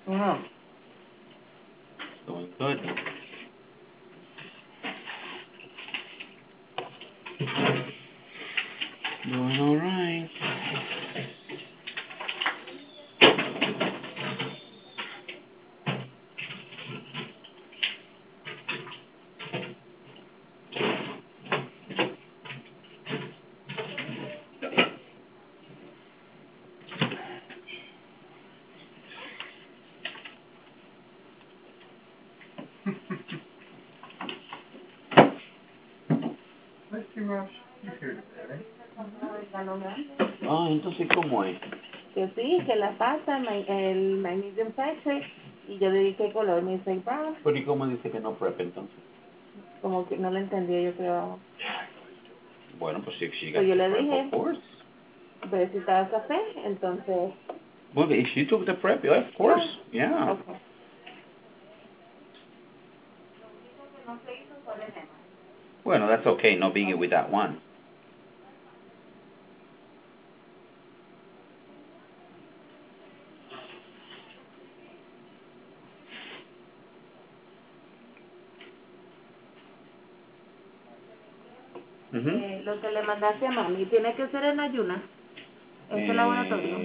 Ajá. Going good. Doing all right. Let's see, Rush. You're here today. Ah, entonces, ¿cómo es? Que sí, que la pasta, el magnesium citrate, y yo le dije qué color, me dice brown, Pero ¿y cómo dice que no prep entonces? como que no lo entendía, yo creo. Bueno, pues si she got Pues yo to le prep, of dije, course. pero si estaba café, entonces, Well, if she took the prep, yeah, of course. Yeah. okay. Bueno, that's okay. No biggie with that one. Lo que le mandaste a mami, ¿tiene que ser en ayunas? ¿Es el laboratorio?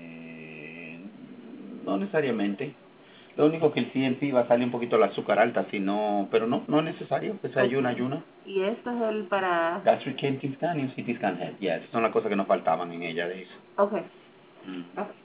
No necesariamente. Lo único que el CNP va a salir un poquito el azúcar alta, si no, pero no es necesario que sea ayuna. Y esto es el para... Gastric CT scan y un CT scan head. Yeah, esas son las cosas que nos faltaban en ella de eso. Okay. Mm. Okay.